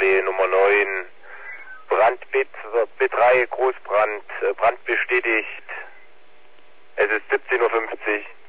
Chevrolet Nummer 9. Brand B3, Großbrand, Brand bestätigt. Es ist 17:50 Uhr.